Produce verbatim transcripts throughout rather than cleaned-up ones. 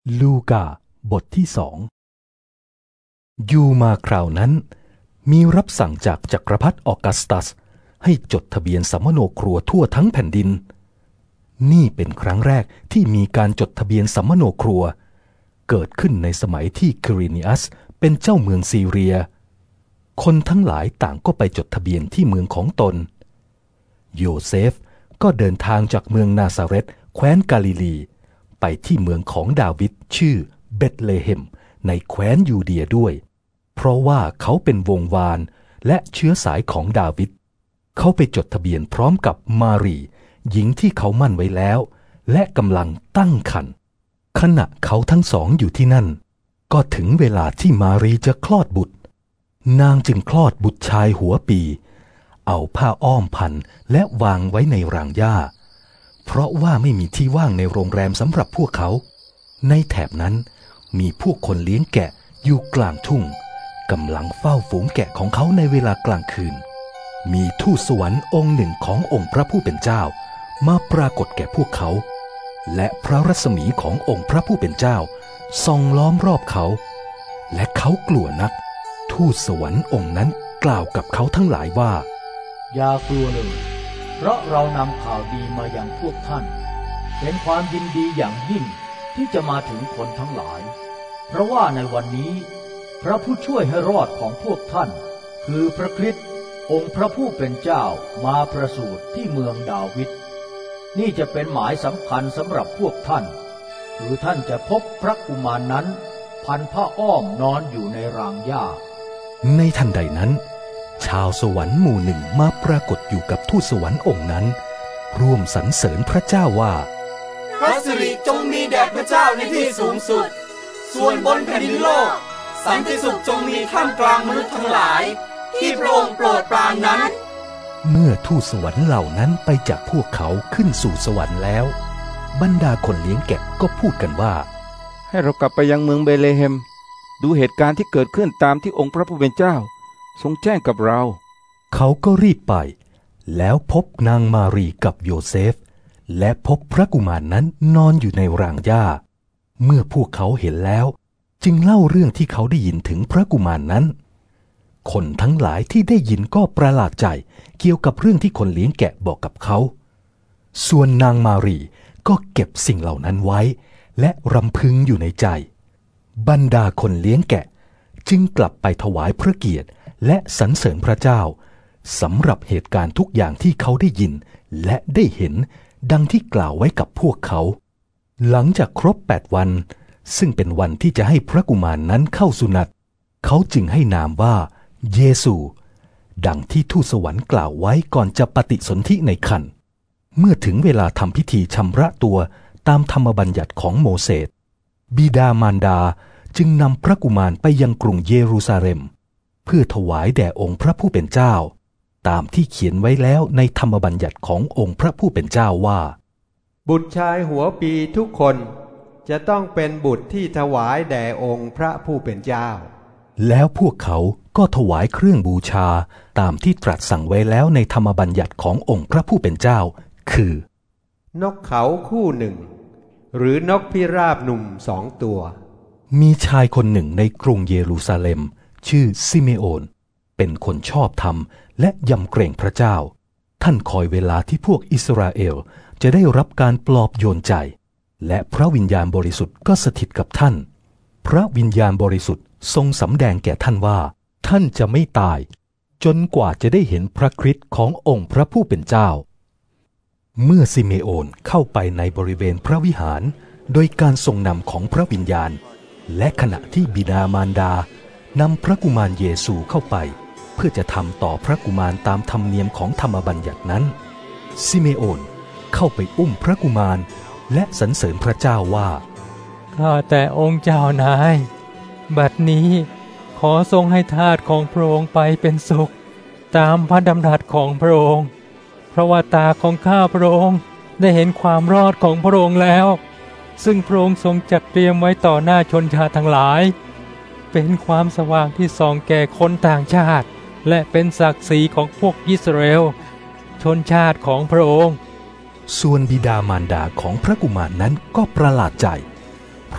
ลูกาบทที่สองอยู่มาคราวนั้นมีรับสั่งจากจักรพรรดิออกัสตัสให้จดทะเบียนสัมมโนครัวทั่วทั้งแผ่นดินนี่เป็นครั้งแรกที่มีการจดทะเบียนสัมมโนครัวเกิดขึ้นในสมัยที่คิรินีอัสเป็นเจ้าเมืองซีเรียคนทั้งหลายต่างก็ไปจดทะเบียนที่เมืองของตนโยเซฟก็เดินทางจากเมืองนาซาเรตแคว้นกาลิลีไปที่เมืองของดาวิดชื่อเบธเลเฮมในแคว้นยูเดียด้วยเพราะว่าเขาเป็นวงวานและเชื้อสายของดาวิดเขาไปจดทะเบียนพร้อมกับมารีหญิงที่เขามั่นไว้แล้วและกำลังตั้งครรภ์ขณะเขาทั้งสองอยู่ที่นั่นก็ถึงเวลาที่มารีจะคลอดบุตรนางจึงคลอดบุตรชายหัวปีเอาผ้าอ้อมพันและวางไว้ในรางหญ้าเพราะว่าไม่มีที่ว่างในโรงแรมสำหรับพวกเขาในแถบนั้นมีพวกคนเลี้ยงแกะอยู่กลางทุ่งกำลังเฝ้าฝูงแกะของเขาในเวลากลางคืนมีทูตสวรรค์องค์หนึ่งขององค์พระผู้เป็นเจ้ามาปรากฏแก่พวกเขาและพระรัศมีขององค์พระผู้เป็นเจ้าส่องล้อมรอบเขาและเขากลัวนักทูตสวรรค์องค์นั้นกล่าวกับเขาทั้งหลายว่าอย่ากลัวเลยเพราะเรานำข่าวดีมายังพวกท่านเป็นความยินดีอย่างยิ่งที่จะมาถึงคนทั้งหลายเพราะว่าในวันนี้พระผู้ช่วยให้รอดของพวกท่านคือพระคริสต์องค์พระผู้เป็นเจ้ามาประสูติที่เมืองดาวิดนี่จะเป็นหมายสำคัญสำหรับพวกท่านคือท่านจะพบพระกุมารนั้นพันผ้าอ้อมนอนอยู่ในรางหญ้าในทันใดนั้นชาวสวรรค์หมู่หนึ่งมาปรากฏอยู่กับทูตสวรรค์องค์นั้นร่วมสรรเสริญพระเจ้าว่าพระสิริจงมีแด่พระเจ้าในที่สูงสุดส่วนบนแผ่นดินโลกสันติสุขจงมีท่ามกลางมนุษย์ทั้งหลายที่พระองค์โปรดปรานนั้นเมื่อทูตสวรรค์เหล่านั้นไปจากพวกเขาขึ้นสู่สวรรค์แล้วบรรดาคนเลี้ยงแกะก็พูดกันว่าให้เรากลับไปยังเมืองเบธเลเฮมดูเหตุการณ์ที่เกิดขึ้นตามที่องค์พระผู้เป็นเจ้าทรงแจ้งกับเราเขาก็รีบไปแล้วพบนางมารีกับโยเซฟและพบพระกุมารนั้นนอนอยู่ในรางหญ้าเมื่อพวกเขาเห็นแล้วจึงเล่าเรื่องที่เขาได้ยินถึงพระกุมารนั้นคนทั้งหลายที่ได้ยินก็ประหลาดใจเกี่ยวกับเรื่องที่คนเลี้ยงแกะบอกกับเขาส่วนนางมารีก็เก็บสิ่งเหล่านั้นไว้และรำพึงอยู่ในใจบรรดาคนเลี้ยงแกะจึงกลับไปถวายพระเกียรติและสรรเสริญพระเจ้าสำหรับเหตุการณ์ทุกอย่างที่เขาได้ยินและได้เห็นดังที่กล่าวไว้กับพวกเขาหลังจากครบแปดวันซึ่งเป็นวันที่จะให้พระกุมารนั้นเข้าสุนัตเขาจึงให้นามว่าเยซูดังที่ทูตสวรรค์กล่าวไว้ก่อนจะปฏิสนธิในครรภ์เมื่อถึงเวลาทำพิธีชำระตัวตามธรรมบัญญัติของโมเสสบิดามารดาจึงนำพระกุมารไปยังกรุงเยรูซาเล็มเพื่อถวายแด่องค์พระผู้เป็นเจ้าตามที่เขียนไว้แล้วในธรรมบัญญัติขององค์พระผู้เป็นเจ้าว่าบุตรชายหัวปีทุกคนจะต้องเป็นบุตรที่ถวายแด่องค์พระผู้เป็นเจ้าแล้วพวกเขาก็ถวายเครื่องบูชาตามที่ตรัสสั่งไว้แล้วในธรรมบัญญัติขององค์พระผู้เป็นเจ้าคือนกเขาคู่หนึ่งหรือนกพิราบหนุ่มสองตัวมีชายคนหนึ่งในกรุงเยรูซาเล็มชื่อซิเมโอนเป็นคนชอบธรรมและยำเกรงพระเจ้าท่านคอยเวลาที่พวกอิสราเอลจะได้รับการปลอบโยนใจและพระวิญญาณบริสุทธิ์ก็สถิตกับท่านพระวิญญาณบริสุทธิ์ทรงสำแดงแก่ท่านว่าท่านจะไม่ตายจนกว่าจะได้เห็นพระคริสต์ขององค์พระผู้เป็นเจ้าเมื่อซิเมโอนเข้าไปในบริเวณพระวิหารโดยการทรงนำของพระวิญญาณและขณะที่บิดามารดานำพระกุมารเยซูเข้าไปเพื่อจะทำต่อพระกุมารตามธรรมเนียมของธรรมบัญญัตินั้นซิเมโอนเข้าไปอุ้มพระกุมารและสรรเสริญพระเจ้าว่าข้าแต่องค์เจ้านายบัดนี้ขอทรงให้ทาสของพระองค์ไปเป็นสุขตามพระดำรัสของพระองค์เพราะว่าตาของข้าพระองค์ได้เห็นความรอดของพระองค์แล้วซึ่งพระองค์ทรงจัดเตรียมไว้ต่อหน้าชนชาติทั้งหลายเป็นความสว่างที่ส่องแก่คนต่างชาติและเป็นศักดิ์ศรีของพวกอิสราเอลชนชาติของพระองค์ส่วนบิดามารดาของพระกุมารนั้นก็ประหลาดใจเพ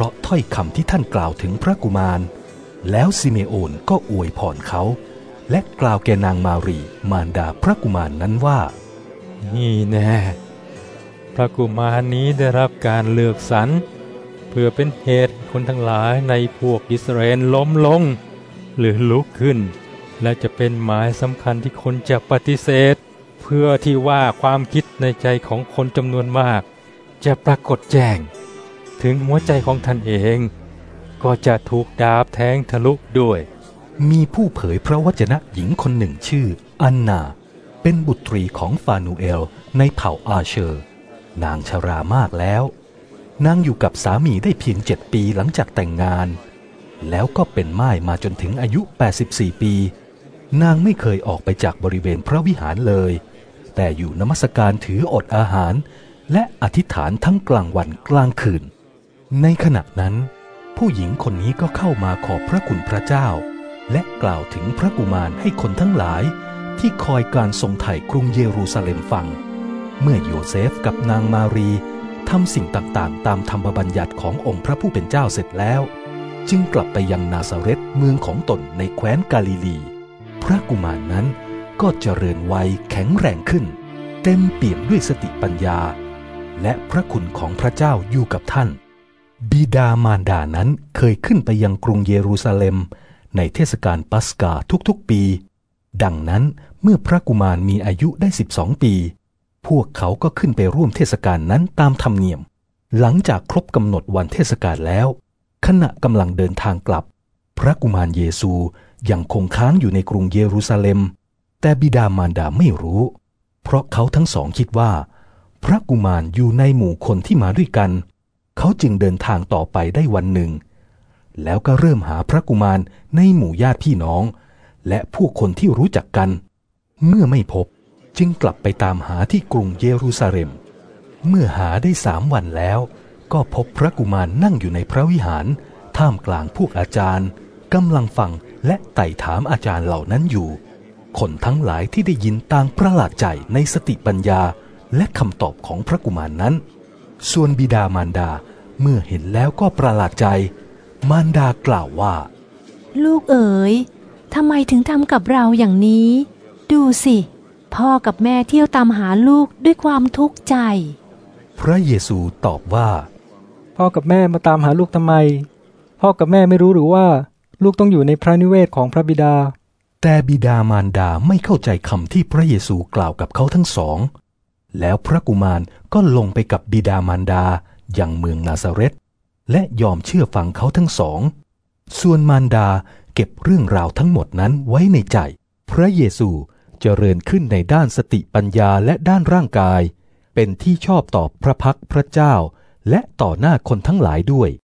ราะถ้อยคำที่ท่านกล่าวถึงพระกุมารแล้วซิเมโอนก็อวยพรเขาและกล่าวแก่นางมารีมารดาพระกุมารนั้นว่านี่แน่พระกุมารนี้ได้รับการเลือกสรรเพื่อเป็นเหตุคนทั้งหลายในพวกอิสราเอลล้มลงหรือลุกขึ้นและจะเป็นหมายสำคัญที่คนจะปฏิเสธเพื่อที่ว่าความคิดในใจของคนจำนวนมากจะปรากฏแจ้งถึงหัวใจของท่านเองก็จะถูกดาบแทงทะลุด้วยมีผู้เผยพระวจนะหญิงคนหนึ่งชื่ออันนาเป็นบุตรีของฟานูเอลในเผ่าอาเชอร์นางชรามากแล้วนางอยู่กับสามีได้เพียงเจ็ดปีหลังจากแต่งงานแล้วก็เป็นม่ายมาจนถึงอายุแปดสิบสี่ปีนางไม่เคยออกไปจากบริเวณพระวิหารเลยแต่อยู่นมัสการถืออดอาหารและอธิษฐานทั้งกลางวันกลางคืนในขณะนั้นผู้หญิงคนนี้ก็เข้ามาขอบพระคุณพระเจ้าและกล่าวถึงพระกุมารให้คนทั้งหลายที่คอยการทรงไถ่กรุงเยรูซาเล็มฟังเมื่อโยเซฟกับนางมารีทำสิ่งต่างๆตามธรรมบัญญัติขององค์พระผู้เป็นเจ้าเสร็จแล้วจึงกลับไปยังนาซาเรตเมืองของตนในแคว้นกาลิลีพระกุมารนั้นก็เจริญวัยแข็งแรงขึ้นเต็มเปี่ยมด้วยสติปัญญาและพระคุณของพระเจ้าอยู่กับท่านบิดามารดานั้นเคยขึ้นไปยังกรุงเยรูซาเล็มในเทศกาลปัสกาทุกๆปีดังนั้นเมื่อพระกุมารมีอายุได้สิบสองปีพวกเขาก็ขึ้นไปร่วมเทศกาลนั้นตามธรรมเนียมหลังจากครบกำหนดวันเทศกาลแล้วขณะกำลังเดินทางกลับพระกุมารเยซูยังคงค้างอยู่ในกรุงเยรูซาเล็มแต่บิดามารดาไม่รู้เพราะเขาทั้งสองคิดว่าพระกุมารอยู่ในหมู่คนที่มาด้วยกันเขาจึงเดินทางต่อไปได้วันหนึ่งแล้วก็เริ่มหาพระกุมารในหมู่ญาติพี่น้องและผู้คนที่รู้จักกันเมื่อไม่พบจึงกลับไปตามหาที่กรุงเยรูซาเล็มเมื่อหาได้สามวันแล้วก็พบพระกุมารนั่งอยู่ในพระวิหารท่ามกลางพวกอาจารย์กำลังฟังและไต่ถามอาจารย์เหล่านั้นอยู่คนทั้งหลายที่ได้ยินต่างประหลาดใจในสติปัญญาและคำตอบของพระกุมารนั้นส่วนบิดามารดาเมื่อเห็นแล้วก็ประหลาดใจมารดากล่าวว่าลูกเอ๋ยทำไมถึงทำกับเราอย่างนี้ดูสิพ่อกับแม่เที่ยวตามหาลูกด้วยความทุกข์ใจพระเยซูตอบว่าพ่อกับแม่มาตามหาลูกทำไมพ่อกับแม่ไม่รู้หรือว่าลูกต้องอยู่ในพระนิเวศของพระบิดาแต่บิดามารดาไม่เข้าใจคำที่พระเยซูกล่าวกับเขาทั้งสองแล้วพระกุมารก็ลงไปกับบิดามารดายังเมืองนาซาเรตและยอมเชื่อฟังเขาทั้งสองส่วนมารดาเก็บเรื่องราวทั้งหมดนั้นไว้ในใจพระเยซูเจริญขึ้นในด้านสติปัญญาและด้านร่างกายเป็นที่ชอบต่อพระพักพระเจ้าและต่อหน้าคนทั้งหลายด้วย